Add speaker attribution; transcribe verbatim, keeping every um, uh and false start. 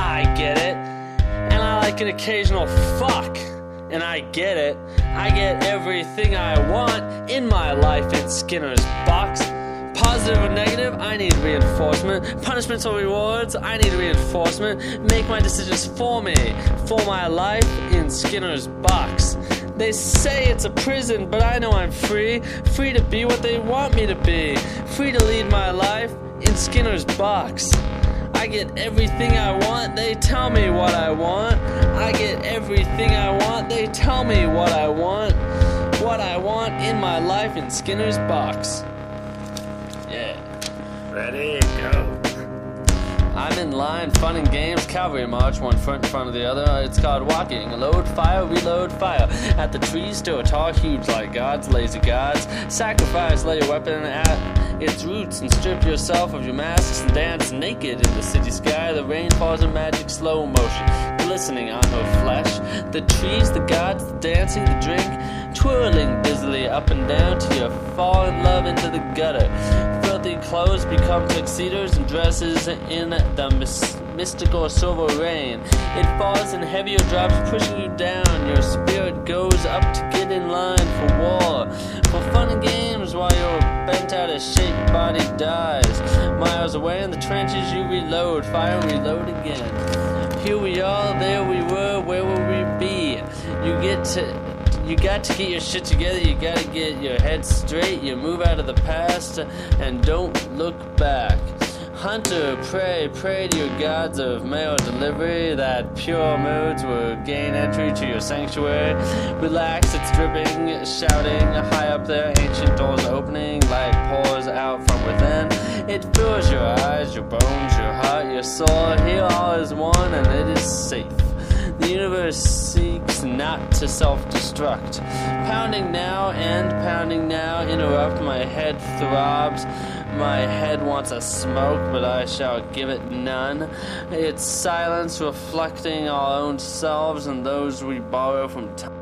Speaker 1: I get it. And I like an occasional fuck, and I get it. I get everything I want in my life in Skinner's box. Positive or negative, I need reinforcement. Punishments or rewards, I need reinforcement. Make my decisions for me, for my life in Skinner's box. They say it's a prison, but I know I'm free. Free to be what they want me to be. Free to lead my life in Skinner's box. I get everything I want, they tell me what I want. I get everything I want, they tell me what I want. What I want in my life in Skinner's box. Yeah.
Speaker 2: Ready, go.
Speaker 1: I'm in line, fun and games, cavalry march, one front in front of the other. It's called walking, load, fire, reload, fire. At the trees still tall, huge like gods, lazy gods. Sacrifice, lay your weapon at its roots and strip yourself of your masks and dance naked in the city sky. The rain falls in magic slow motion, glistening on her flesh. The trees, the gods, the dancing, the drink, twirling dizzily up and down till you fall in love into the gutter. Filthy clothes become tuxedos and dresses in the mis- mystical silver rain. It falls in heavier drops, pushing you down. Your spirit goes up to get in line for war, for fun and games while your bent out of shape body dies. Miles away in the trenches you reload, fire and reload again. Here we are, there we were, where will we be? You get to... You got to get your shit together, you got to get your head straight, you move out of the past and don't look back. Hunter, pray, pray to your gods of mail delivery that pure moods will gain entry to your sanctuary. Relax, it's dripping, shouting, high up there, ancient doors opening, light pours out from within. It fills your eyes, your bones, your heart, your soul. Here all is one and it is safe. The universe seeks not to self-destruct. Pounding now and pounding now, interrupt, my head throbs. My head wants a smoke, but I shall give it none. It's silence reflecting our own selves and those we borrow from time.